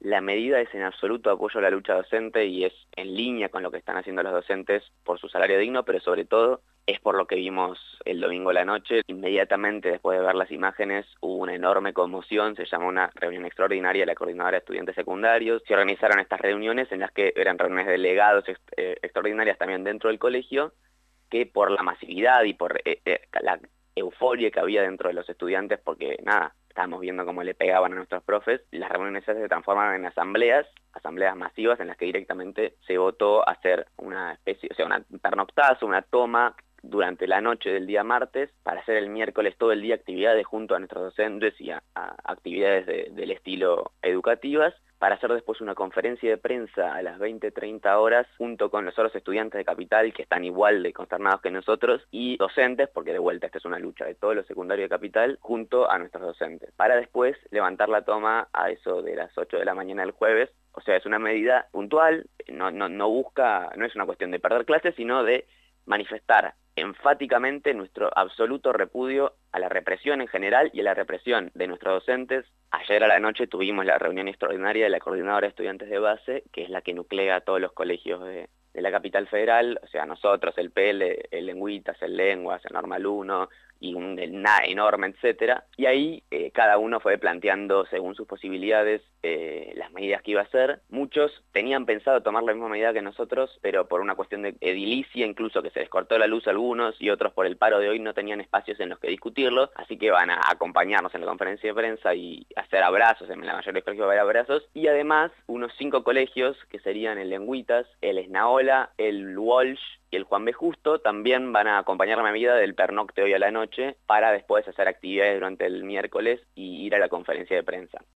La medida es en absoluto apoyo a la lucha docente y es en línea con lo que están haciendo los docentes por su salario digno, pero sobre todo es por lo que vimos el domingo a la noche. Inmediatamente después de ver las imágenes hubo una enorme conmoción, se llamó una reunión extraordinaria de la Coordinadora de Estudiantes Secundarios. Se organizaron estas reuniones en las que eran reuniones de delegados extraordinarias también dentro del colegio, que por la masividad y por la euforia que había dentro de los estudiantes, porque nada, estábamos viendo cómo le pegaban a nuestros profes, las reuniones se transformaron en asambleas masivas en las que directamente se votó hacer una especie, o sea, un pernoctazo, una toma durante la noche del día martes para hacer el miércoles todo el día actividades junto a nuestros docentes y a actividades del estilo educativas, para hacer después una conferencia de prensa a las 20:30 horas junto con los otros estudiantes de Capital que están igual de consternados que nosotros y docentes, porque de vuelta esta es una lucha de todos los secundarios de Capital junto a nuestros docentes, para después levantar la toma a eso de las 8 de la mañana del jueves. O sea, es una medida puntual, no busca, no es una cuestión de perder clases, sino de manifestar enfáticamente nuestro absoluto repudio a la represión en general y a la represión de nuestros docentes. Ayer a la noche tuvimos la reunión extraordinaria de la Coordinadora de Estudiantes de Base, que es la que nuclea a todos los colegios de la capital federal, o sea, nosotros, el PL, el Lengüitas, el Lenguas, el Normal 1 y el NA enorme, etcétera. Y ahí cada uno fue planteando según sus posibilidades las medidas que iba a hacer. Muchos tenían pensado tomar la misma medida que nosotros, pero por una cuestión de edilicia, incluso que se les cortó la luz a algunos y otros por el paro de hoy no tenían espacios en los que discutirlo, así que van a acompañarnos en la conferencia de prensa y hacer abrazos, en la mayoría de los colegios va a haber abrazos, y además unos 5 colegios, que serían el Lengüitas, el Esnaola, el Walsh y el Juan B. Justo, también van a acompañar la medida del pernocte hoy a la noche para después hacer actividades durante el miércoles y ir a la conferencia de prensa.